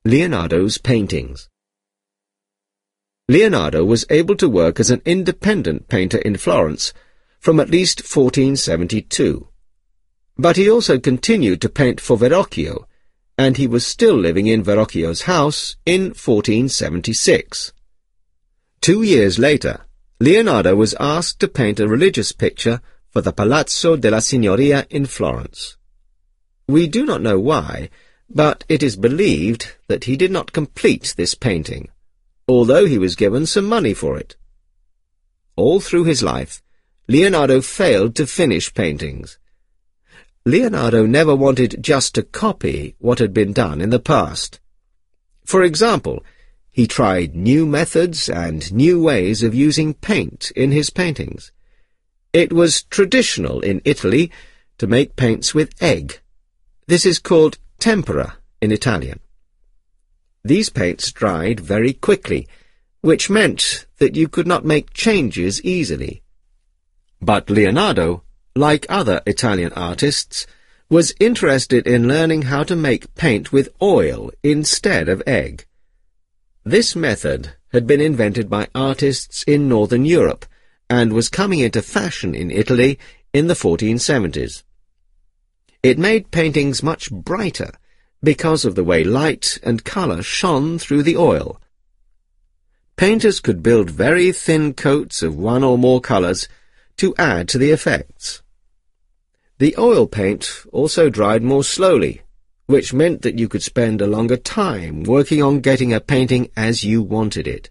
Leonardo's paintings. Leonardo was able to work as an independent painter in Florence from at least 1472. But he also continued to paint for Verrocchio, and he was still living in Verrocchio's house in 1476. 2 years later, Leonardo was asked to paint a religious picture for the Palazzo della Signoria in Florence. We do not know why, but it is believed that he did not complete this painting, although he was given some money for it. All through his life, Leonardo failed to finish paintings. Leonardo never wanted just to copy what had been done in the past. For example, he tried new methods and new ways of using paint in his paintings. It was traditional in Italy to make paints with egg. This is called tempera in Italian. These paints dried very quickly, which meant that you could not make changes easily. But Leonardo, like other Italian artists, was interested in learning how to make paint with oil instead of egg. This method had been invented by artists in Northern Europe and was coming into fashion in Italy in the 1470s. It made paintings much brighter because of the way light and colour shone through the oil. Painters could build very thin coats of one or more colours to add to the effects. The oil paint also dried more slowly, which meant that you could spend a longer time working on getting a painting as you wanted it.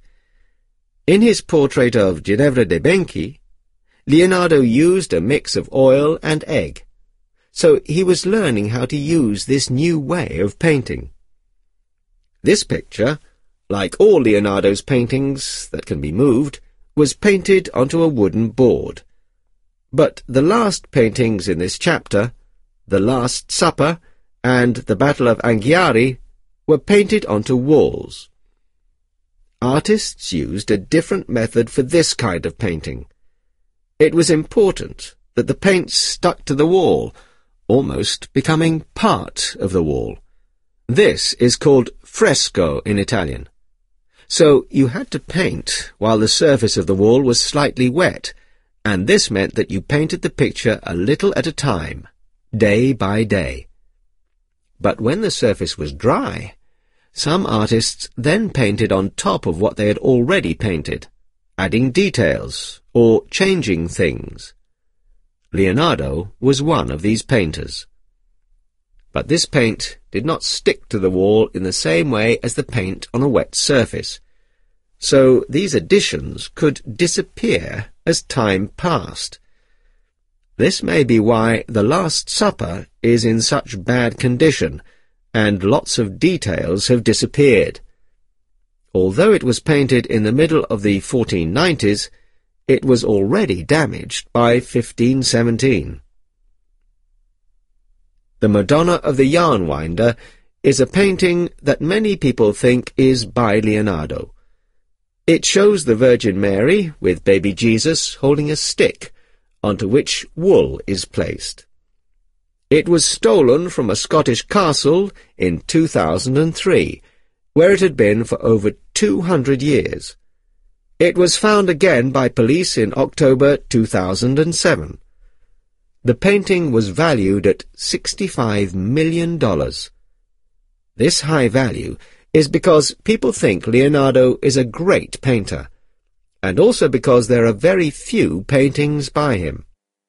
In his portrait of Ginevra de' Benchi, Leonardo used a mix of oil and egg, so he was learning how to use this new way of painting. This picture, like all Leonardo's paintings that can be moved, was painted onto a wooden board. But the last paintings in this chapter, The Last Supper and The Battle of Anghiari, were painted onto walls. Artists used a different method for this kind of painting. It was important that the paint stuck to the wall, almost becoming part of the wall. This is called fresco in Italian. So you had to paint while the surface of the wall was slightly wet, and this meant that you painted the picture a little at a time, day by day. But when the surface was dry, some artists then painted on top of what they had already painted, adding details or changing things. Leonardo was one of these painters. But this paint did not stick to the wall in the same way as the paint on a wet surface, so these additions could disappear as time passed. This may be why The Last Supper is in such bad condition, and lots of details have disappeared. Although it was painted in the middle of the 1490s, it was already damaged by 1517. The Madonna of the Yarn Winder is a painting that many people think is by Leonardo. It shows the Virgin Mary with baby Jesus holding a stick, onto which wool is placed. It was stolen from a Scottish castle in 2003, where it had been for over 200 years. It was found again by police in October 2007. The painting was valued at $65 million. This high value is because people think Leonardo is a great painter, and also because there are very few paintings by him.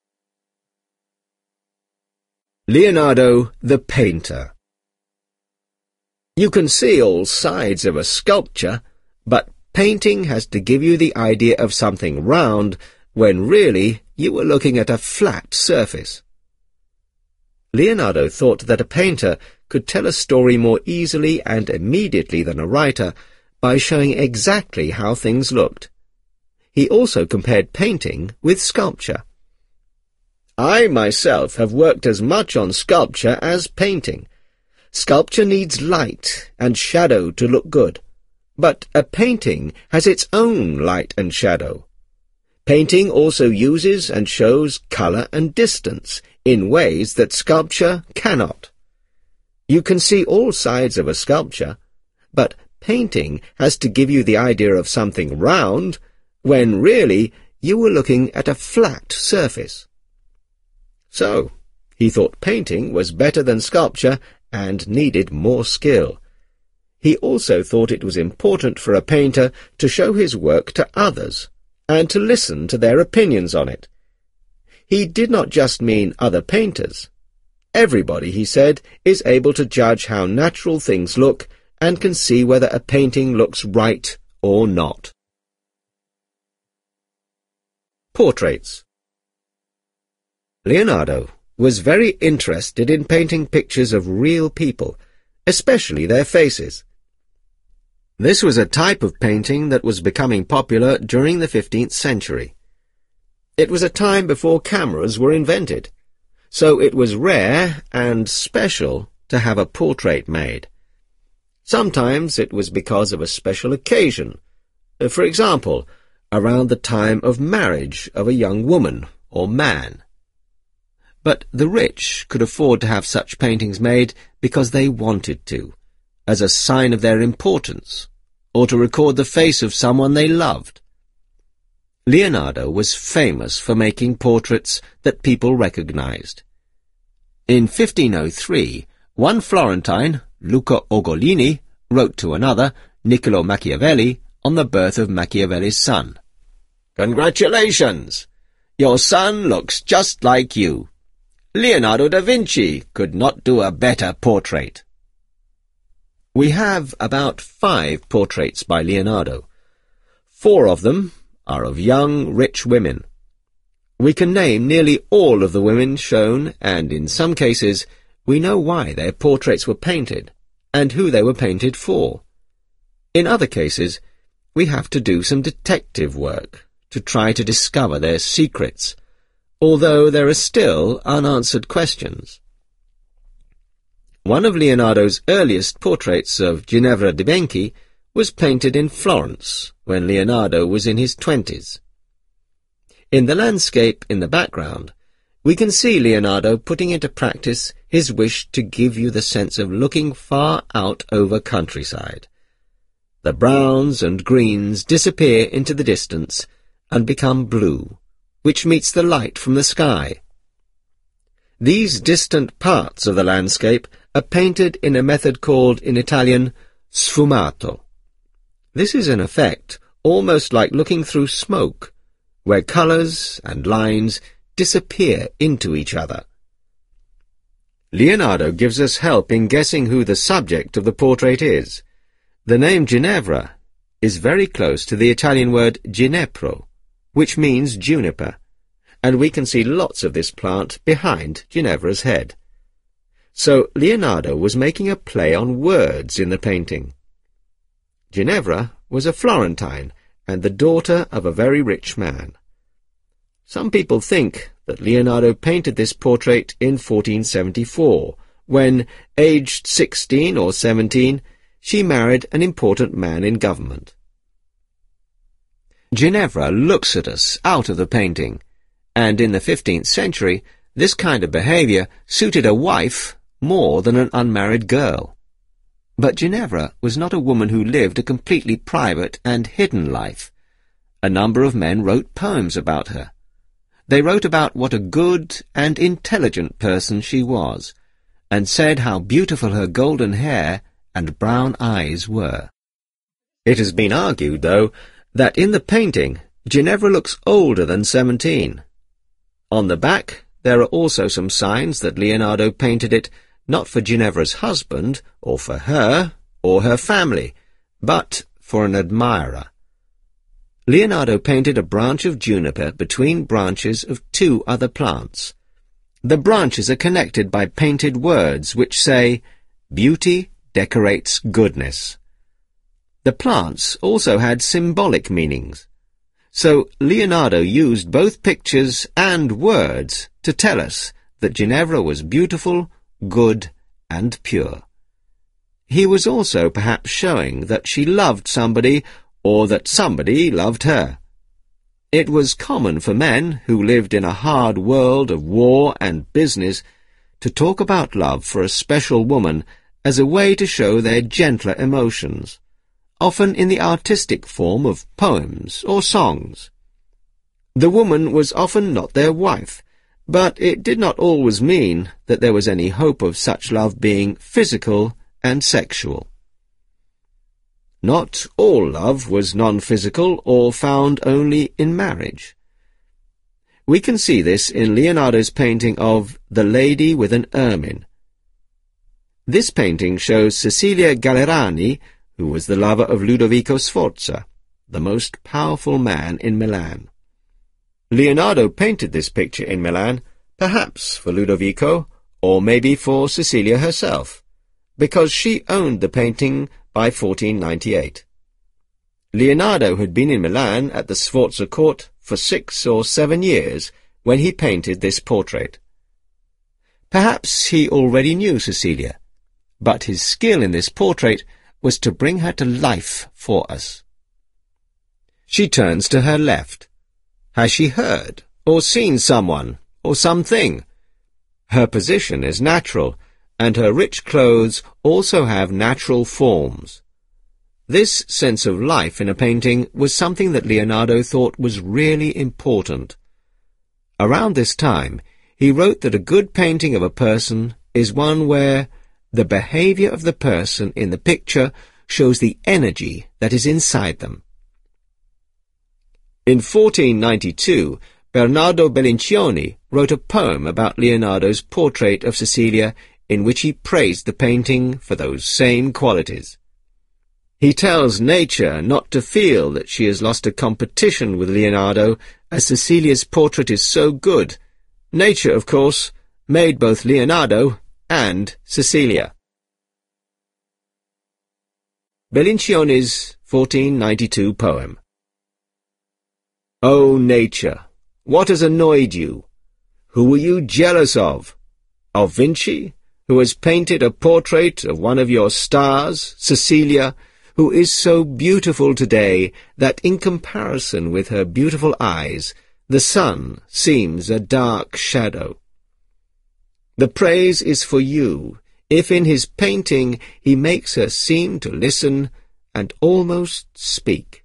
Leonardo the Painter. You can see all sides of a sculpture, but painting has to give you the idea of something round when really you were looking at a flat surface. Leonardo thought that a painter could tell a story more easily and immediately than a writer by showing exactly how things looked. He also compared painting with sculpture. I myself have worked as much on sculpture as painting. Sculpture needs light and shadow to look good, but a painting has its own light and shadow. Painting also uses and shows colour and distance in ways that sculpture cannot. You can see all sides of a sculpture, but painting has to give you the idea of something round, when really you were looking at a flat surface. So, he thought painting was better than sculpture and needed more skill. He also thought it was important for a painter to show his work to others, and to listen to their opinions on it. He did not just mean other painters. Everybody, he said, is able to judge how natural things look and can see whether a painting looks right or not. Portraits. Leonardo was very interested in painting pictures of real people, especially their faces. This was a type of painting that was becoming popular during the 15th century. It was a time before cameras were invented, so it was rare and special to have a portrait made. Sometimes it was because of a special occasion, for example, around the time of marriage of a young woman or man. But the rich could afford to have such paintings made because they wanted to, as a sign of their importance, or to record the face of someone they loved. Leonardo was famous for making portraits that people recognized. In 1503, one Florentine, Luca Ugolini, wrote to another, Niccolo Machiavelli, on the birth of Machiavelli's son. "Congratulations! Your son looks just like you. Leonardo da Vinci could not do a better portrait." We have about 5 portraits by Leonardo. 4 of them are of young, rich women. We can name nearly all of the women shown, and in some cases we know why their portraits were painted, and who they were painted for. In other cases, we have to do some detective work to try to discover their secrets, although there are still unanswered questions. One of Leonardo's earliest portraits of Ginevra de' Benchi was painted in Florence when Leonardo was in his 20s. In the landscape in the background, we can see Leonardo putting into practice his wish to give you the sense of looking far out over countryside. The browns and greens disappear into the distance and become blue, which meets the light from the sky. These distant parts of the landscape are painted in a method called in Italian sfumato. This is an effect almost like looking through smoke, where colours and lines disappear into each other. Leonardo gives us help in guessing who the subject of the portrait is. The name Ginevra is very close to the Italian word ginepro, which means juniper, and we can see lots of this plant behind Ginevra's head. So Leonardo was making a play on words in the painting. Ginevra was a Florentine and the daughter of a very rich man. Some people think that Leonardo painted this portrait in 1474, when, aged 16 or 17, she married an important man in government. Ginevra looks at us out of the painting, and in the 15th century this kind of behaviour suited a wife more than an unmarried girl. But Ginevra was not a woman who lived a completely private and hidden life. A number of men wrote poems about her. They wrote about what a good and intelligent person she was, and said how beautiful her golden hair and brown eyes were. It has been argued, though, that in the painting Ginevra looks older than 17. On the back there are also some signs that Leonardo painted it not for Ginevra's husband, or for her, or her family, but for an admirer. Leonardo painted a branch of juniper between branches of 2 other plants. The branches are connected by painted words which say, "Beauty decorates goodness." The plants also had symbolic meanings. So Leonardo used both pictures and words to tell us that Ginevra was beautiful, good, and pure. He was also perhaps showing that she loved somebody, or that somebody loved her. It was common for men who lived in a hard world of war and business to talk about love for a special woman as a way to show their gentler emotions, often in the artistic form of poems or songs. The woman was often not their wife, but it did not always mean that there was any hope of such love being physical and sexual. Not all love was non-physical or found only in marriage. We can see this in Leonardo's painting of The Lady with an Ermine. This painting shows Cecilia Gallerani, who was the lover of Ludovico Sforza, the most powerful man in Milan. Leonardo painted this picture in Milan, perhaps for Ludovico, or maybe for Cecilia herself, because she owned the painting by 1498. Leonardo had been in Milan at the Sforza court for 6 or 7 years when he painted this portrait. Perhaps he already knew Cecilia, but his skill in this portrait was to bring her to life for us. She turns to her left. Has she heard or seen someone or something? Her position is natural, and her rich clothes also have natural forms. This sense of life in a painting was something that Leonardo thought was really important. Around this time, he wrote that a good painting of a person is one where the behavior of the person in the picture shows the energy that is inside them. In 1492, Bernardo Bellincioni wrote a poem about Leonardo's portrait of Cecilia in which he praised the painting for those same qualities. He tells nature not to feel that she has lost a competition with Leonardo, as Cecilia's portrait is so good. Nature, of course, made both Leonardo and Cecilia. Bellincioni's 1492 poem. O nature, what has annoyed you? Who were you jealous of? Of Vinci, who has painted a portrait of one of your stars, Cecilia, who is so beautiful today that in comparison with her beautiful eyes, the sun seems a dark shadow. The praise is for you, if in his painting he makes her seem to listen and almost speak.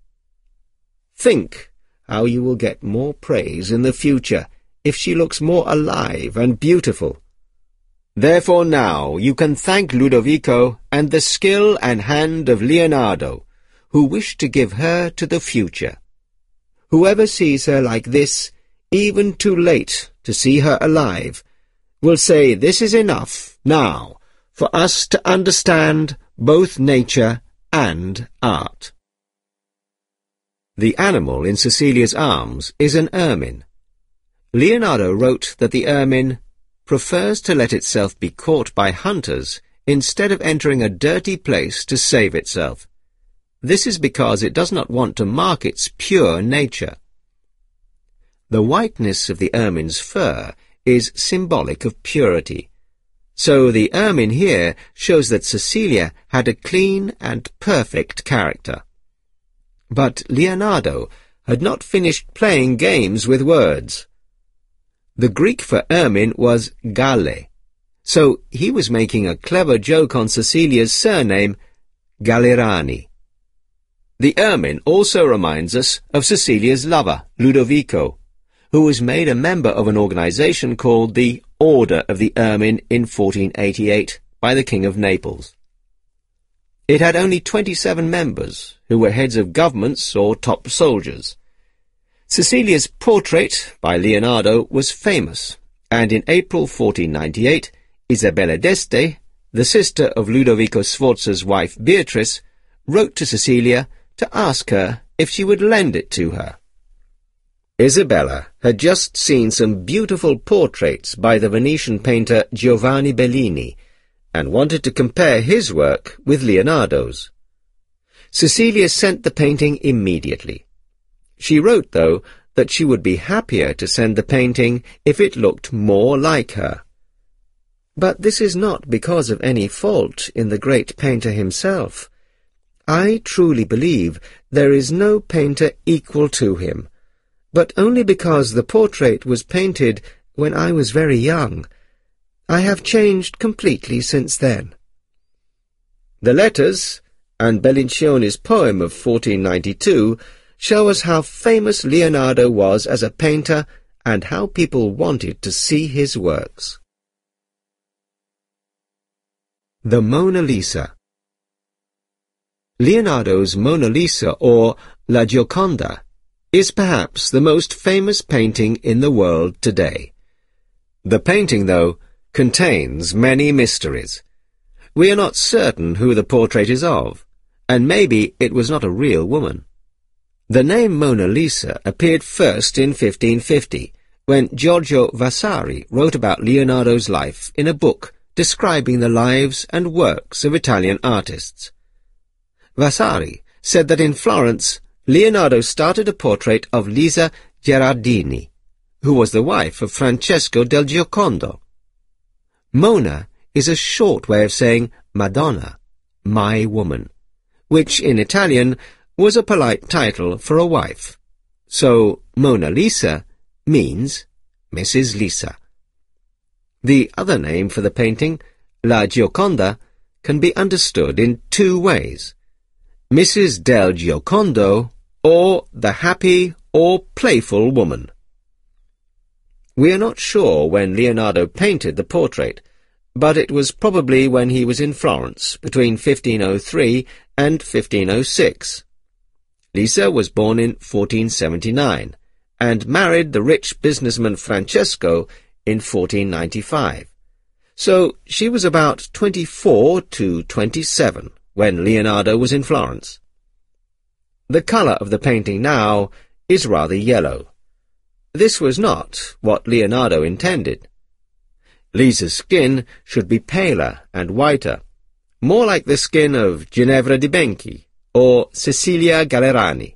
Think how you will get more praise in the future if she looks more alive and beautiful. Therefore now you can thank Ludovico and the skill and hand of Leonardo, who wish to give her to the future. Whoever sees her like this, even too late to see her alive, will say this is enough now for us to understand both nature and art. The animal in Cecilia's arms is an ermine. Leonardo wrote that the ermine prefers to let itself be caught by hunters instead of entering a dirty place to save itself. This is because it does not want to mark its pure nature. The whiteness of the ermine's fur is symbolic of purity. So the ermine here shows that Cecilia had a clean and perfect character. But Leonardo had not finished playing games with words. The Greek for ermine was galle, so he was making a clever joke on Cecilia's surname, Gallerani. The ermine also reminds us of Cecilia's lover, Ludovico, who was made a member of an organization called the Order of the Ermine in 1488 by the King of Naples. It had only 27 members, who were heads of governments or top soldiers. Cecilia's portrait by Leonardo was famous, and in April 1498, Isabella d'Este, the sister of Ludovico Sforza's wife Beatrice, wrote to Cecilia to ask her if she would lend it to her. Isabella had just seen some beautiful portraits by the Venetian painter Giovanni Bellini, and wanted to compare his work with Leonardo's. Cecilia sent the painting immediately. She wrote, though, that she would be happier to send the painting if it looked more like her. But this is not because of any fault in the great painter himself. I truly believe there is no painter equal to him, but only because the portrait was painted when I was very young. I have changed completely since then. The letters, and Bellincione's poem of 1492, show us how famous Leonardo was as a painter and how people wanted to see his works. The Mona Lisa. Leonardo's Mona Lisa, or La Gioconda, is perhaps the most famous painting in the world today. The painting, though, contains many mysteries. We are not certain who the portrait is of, and maybe it was not a real woman. The name Mona Lisa appeared first in 1550, when Giorgio Vasari wrote about Leonardo's life in a book describing the lives and works of Italian artists. Vasari said that in Florence, Leonardo started a portrait of Lisa Gherardini, who was the wife of Francesco del Giocondo. Mona is a short way of saying Madonna, my woman, which in Italian was a polite title for a wife. So Mona Lisa means Mrs. Lisa. The other name for the painting, La Gioconda, can be understood in two ways: Mrs. del Giocondo, or the happy or playful woman. We are not sure when Leonardo painted the portrait, but it was probably when he was in Florence between 1503 and 1506. Lisa was born in 1479 and married the rich businessman Francesco in 1495. So she was about 24 to 27 when Leonardo was in Florence. The colour of the painting now is rather yellow. This was not what Leonardo intended. Lisa's skin should be paler and whiter, more like the skin of Ginevra di Benchi or Cecilia Gallerani.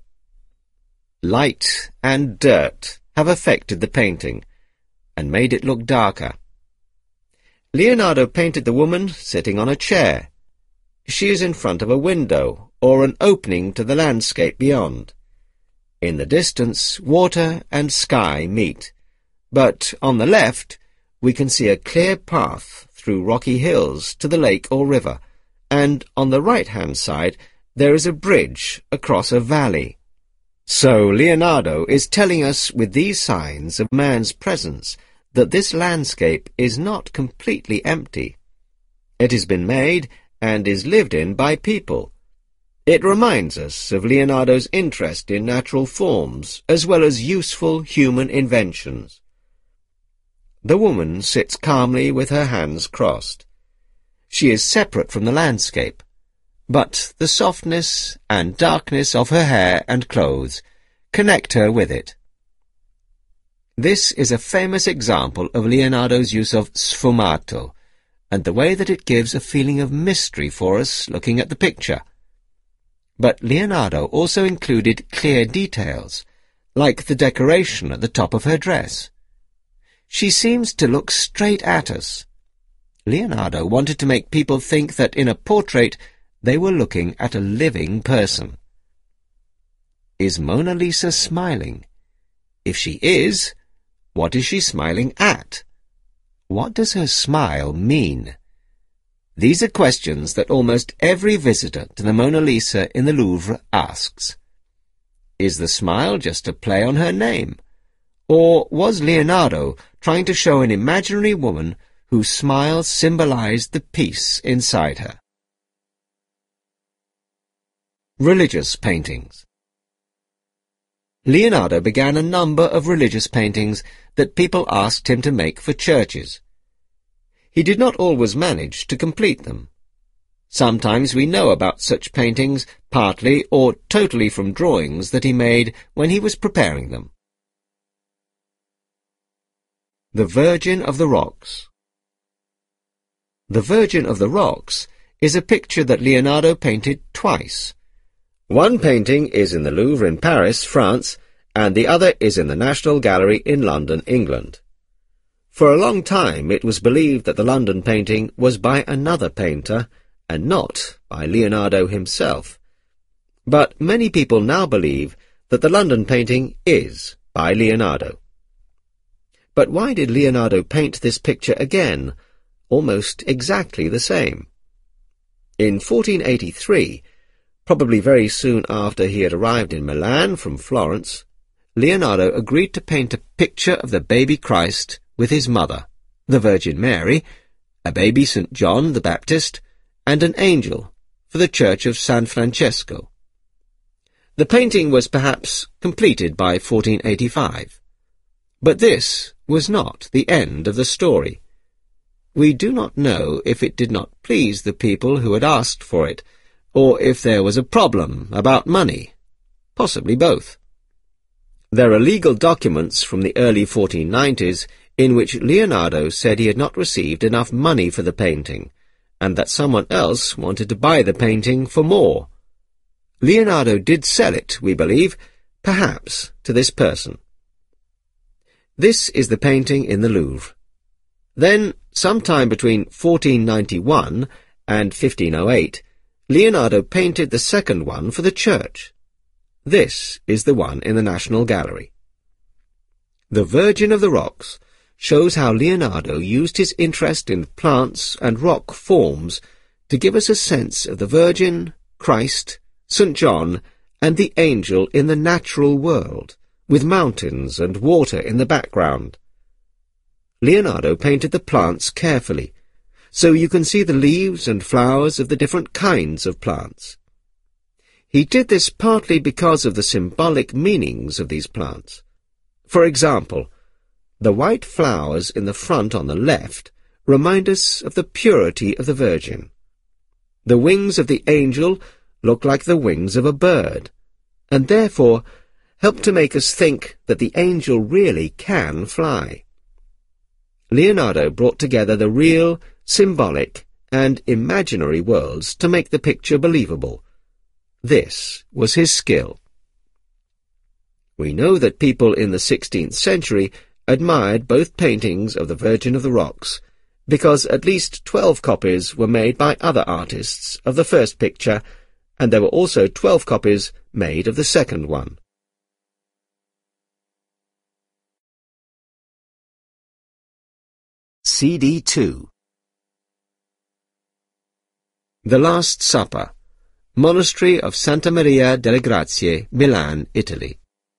Light and dirt have affected the painting and made it look darker. Leonardo painted the woman sitting on a chair. She is in front of a window or an opening to the landscape beyond. In the distance, water and sky meet, but on the left we can see a clear path through rocky hills to the lake or river, and on the right-hand side there is a bridge across a valley. So Leonardo is telling us with these signs of man's presence that this landscape is not completely empty. It has been made and is lived in by people. It reminds us of Leonardo's interest in natural forms as well as useful human inventions. The woman sits calmly with her hands crossed. She is separate from the landscape, but the softness and darkness of her hair and clothes connect her with it. This is a famous example of Leonardo's use of sfumato, and the way that it gives a feeling of mystery for us looking at the picture. But Leonardo also included clear details, like the decoration at the top of her dress. She seems to look straight at us. Leonardo wanted to make people think that in a portrait they were looking at a living person. Is Mona Lisa smiling? If she is, what is she smiling at? What does her smile mean? These are questions that almost every visitor to the Mona Lisa in the Louvre asks. Is the smile just a play on her name? Or was Leonardo trying to show an imaginary woman whose smile symbolized the peace inside her? Religious paintings. Leonardo began a number of religious paintings that people asked him to make for churches. He did not always manage to complete them. Sometimes we know about such paintings partly or totally from drawings that he made when he was preparing them. The Virgin of the Rocks. The Virgin of the Rocks is a picture that Leonardo painted twice. One painting is in the Louvre in Paris, France, and the other is in the National Gallery in London, England. For a long time it was believed that the London painting was by another painter and not by Leonardo himself. But many people now believe that the London painting is by Leonardo. But why did Leonardo paint this picture again, almost exactly the same? In 1483, probably very soon after he had arrived in Milan from Florence, Leonardo agreed to paint a picture of the baby Christ with his mother, the Virgin Mary, a baby St. John the Baptist, and an angel for the church of San Francesco. The painting was perhaps completed by 1485. But this was not the end of the story. We do not know if it did not please the people who had asked for it, or if there was a problem about money, possibly both. There are legal documents from the early 1490s in which Leonardo said he had not received enough money for the painting, and that someone else wanted to buy the painting for more. Leonardo did sell it, we believe, perhaps to this person. This is the painting in the Louvre. Then, sometime between 1491 and 1508, Leonardo painted the second one for the church. This is the one in the National Gallery. The Virgin of the Rocks shows how Leonardo used his interest in plants and rock forms to give us a sense of the Virgin, Christ, St. John, and the angel in the natural world, with mountains and water in the background. Leonardo painted the plants carefully, so you can see the leaves and flowers of the different kinds of plants. He did this partly because of the symbolic meanings of these plants. For example, the white flowers in the front on the left remind us of the purity of the Virgin. The wings of the angel look like the wings of a bird, and therefore help to make us think that the angel really can fly. Leonardo brought together the real, symbolic, and imaginary worlds to make the picture believable. This was his skill. We know that people in the 16th century admired both paintings of the Virgin of the Rocks, because at least 12 copies were made by other artists of the first picture, and there were also 12 copies made of the second one. CD 2. The Last Supper, Monastery of Santa Maria delle Grazie, Milan, Italy.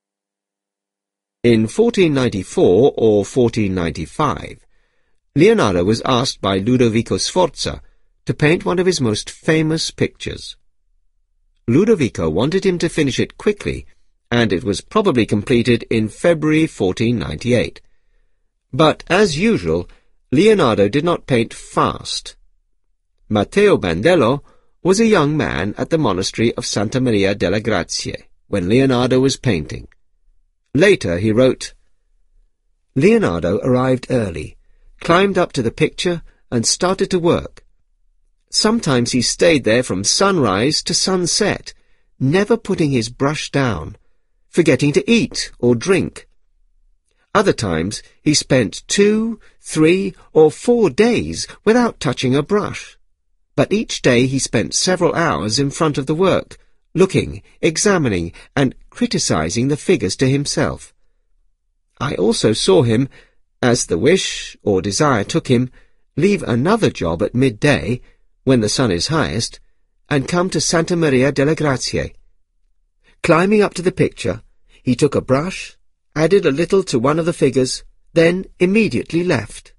In 1494 or 1495, Leonardo was asked by Ludovico Sforza to paint one of his most famous pictures. Ludovico wanted him to finish it quickly, and it was probably completed in February 1498. But, as usual, Leonardo did not paint fast. Matteo Bandello was a young man at the monastery of Santa Maria delle Grazie when Leonardo was painting. Later he wrote, Leonardo arrived early, climbed up to the picture, and started to work. Sometimes he stayed there from sunrise to sunset, never putting his brush down, forgetting to eat or drink. Other times he spent 2, 3, or 4 days without touching a brush. But each day he spent several hours in front of the work, looking, examining, and criticizing the figures to himself. I also saw him, as the wish or desire took him, leave another job at midday, when the sun is highest, and come to Santa Maria delle Grazie. Climbing up to the picture, he took a brush, added a little to one of the figures, then immediately left.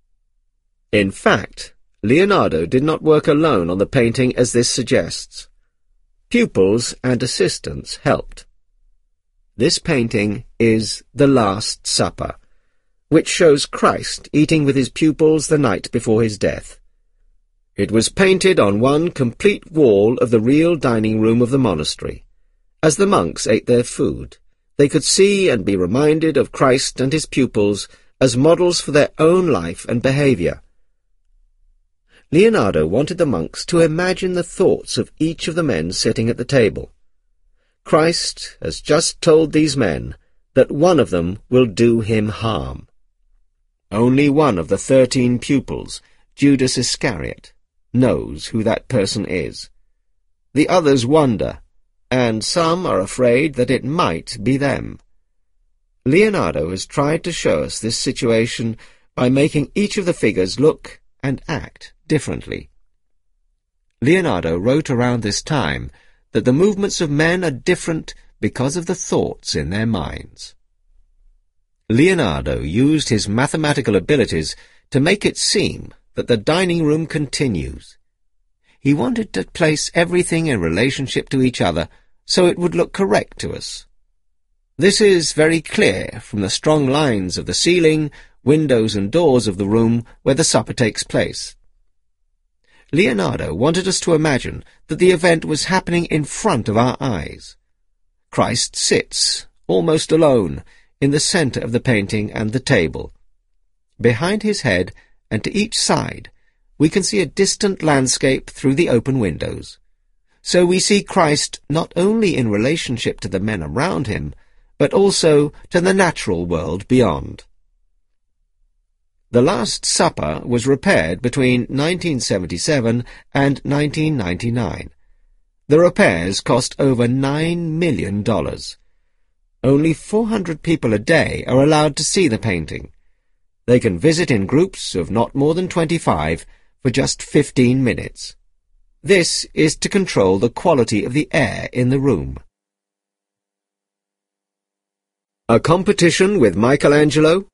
In fact, Leonardo did not work alone on the painting as this suggests. Pupils and assistants helped. This painting is The Last Supper, which shows Christ eating with his pupils the night before his death. It was painted on one complete wall of the real dining room of the monastery. As the monks ate their food, they could see and be reminded of Christ and his pupils as models for their own life and behavior. Leonardo wanted the monks to imagine the thoughts of each of the men sitting at the table. Christ has just told these men that one of them will do him harm. Only one of the 13 pupils, Judas Iscariot, knows who that person is. The others wonder, and some are afraid that it might be them. Leonardo has tried to show us this situation by making each of the figures look and act differently. Leonardo wrote around this time that the movements of men are different because of the thoughts in their minds. Leonardo used his mathematical abilities to make it seem that the dining room continues. He wanted to place everything in relationship to each other so it would look correct to us. This is very clear from the strong lines of the ceiling, windows and doors of the room where the supper takes place. Leonardo wanted us to imagine that the event was happening in front of our eyes. Christ sits, almost alone, in the centre of the painting and the table. Behind his head, and to each side, we can see a distant landscape through the open windows. So we see Christ not only in relationship to the men around him, but also to the natural world beyond. The Last Supper was repaired between 1977 and 1999. The repairs cost over $9 million. Only 400 people a day are allowed to see the painting. They can visit in groups of not more than 25 for just 15 minutes. This is to control the quality of the air in the room. A competition with Michelangelo?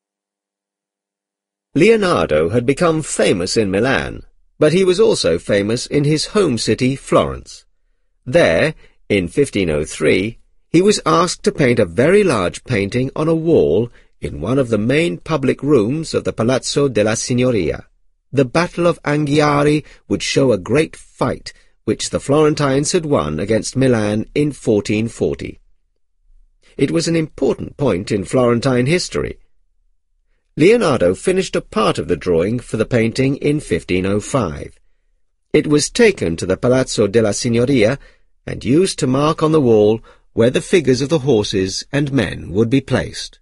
Leonardo had become famous in Milan, but he was also famous in his home city, Florence. There, in 1503, he was asked to paint a very large painting on a wall in one of the main public rooms of the Palazzo della Signoria. The Battle of Anghiari would show a great fight which the Florentines had won against Milan in 1440. It was an important point in Florentine history. Leonardo finished a part of the drawing for the painting in 1505. It was taken to the Palazzo della Signoria and used to mark on the wall where the figures of the horses and men would be placed.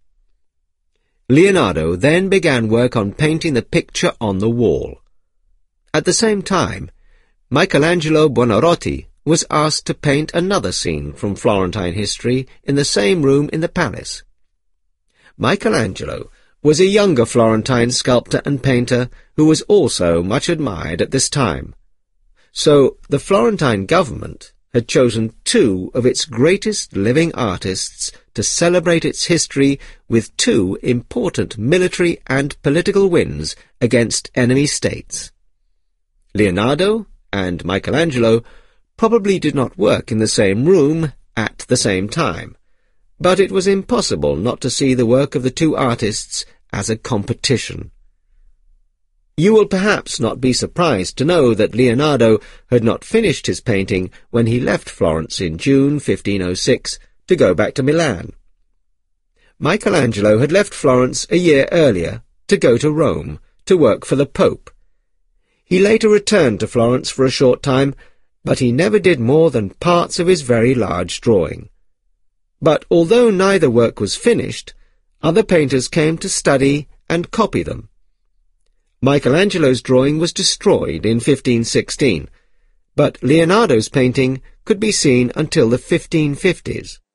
Leonardo then began work on painting the picture on the wall. At the same time, Michelangelo Buonarroti was asked to paint another scene from Florentine history in the same room in the palace. Michelangelo was a younger Florentine sculptor and painter who was also much admired at this time. So the Florentine government had chosen two of its greatest living artists to celebrate its history with two important military and political wins against enemy states. Leonardo and Michelangelo probably did not work in the same room at the same time, but it was impossible not to see the work of the two artists as a competition. You will perhaps not be surprised to know that Leonardo had not finished his painting when he left Florence in June 1506 to go back to Milan. Michelangelo had left Florence a year earlier to go to Rome to work for the Pope. He later returned to Florence for a short time, but he never did more than parts of his very large drawing. But although neither work was finished, other painters came to study and copy them. Michelangelo's drawing was destroyed in 1516, but Leonardo's painting could be seen until the 1550s.